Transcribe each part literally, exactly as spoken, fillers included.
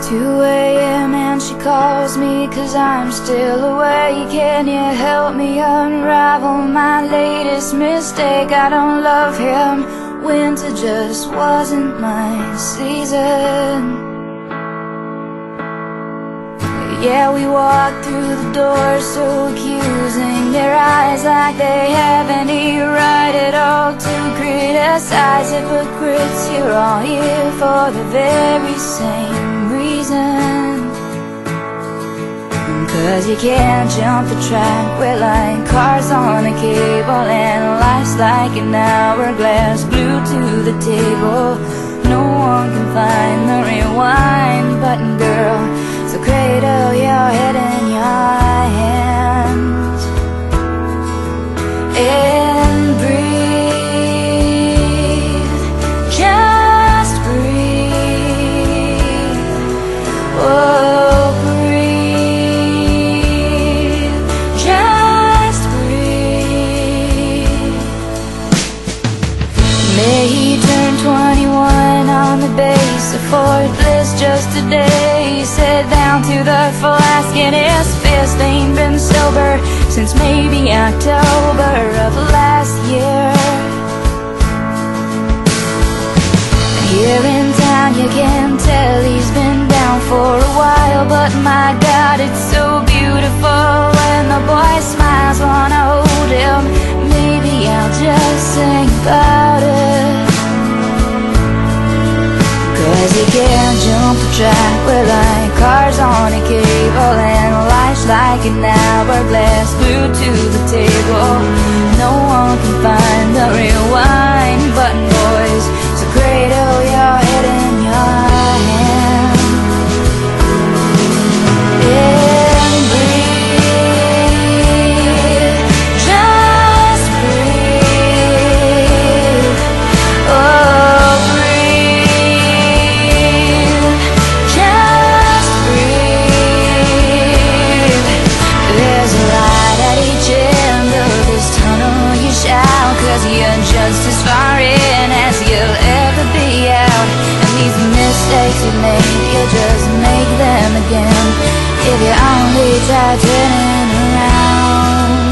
two A M and she calls me 'cause I'm still awake. Can you help me unravel my latest mistake? I don't love him, winter just wasn't my season. Yeah, we walk through the door so accusing, their eyes like they have any right at all to criticize. Hypocrites, you're all here for the very same reason. 'Cause you can't jump the track, we're like cars on a cable, and life's like an hourglass glued to the table. No one can find the rewind button, girl, so cradle your head in your hands and breathe, just breathe. Oh, breathe, just breathe. May he turn twenty-one on the base of Fort Bliss just today. He sat down to the flask in his fist. Ain't been sober since maybe October of last year. Here in town you can tell he's been down for a while, but my God, it's so beautiful when the boy smiles. Wanna hold him, maybe I'll just sing about it. 'Cause you can't jump the track, we're like cars on a cable, and life's like an hourglass glued to the table. No one can find the rewind button, boys, so cradle your head in your hand and breathe, just breathe. Oh, you're just as far in as you'll ever be out, and these mistakes you made, you'll just make them again if you only try turning around.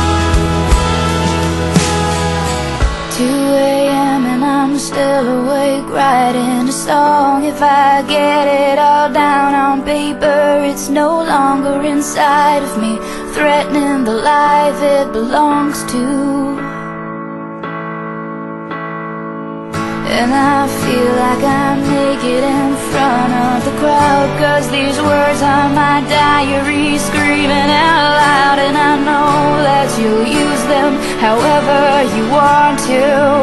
two A M and I'm still awake writing a song. If I get it all down on paper, it's no longer inside of me, threatening the life it belongs to. And I feel like I'm naked in front of the crowd, 'cause these words are my diary screaming out loud. And I know that you'll use them however you want to,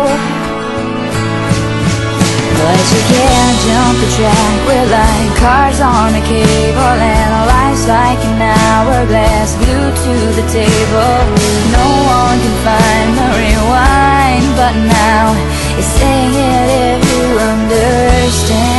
but you can't jump the track, we're like cars on a cable, and life's like an hourglass glued to the table. No one can find the rewind button now. It's saying it if you understand.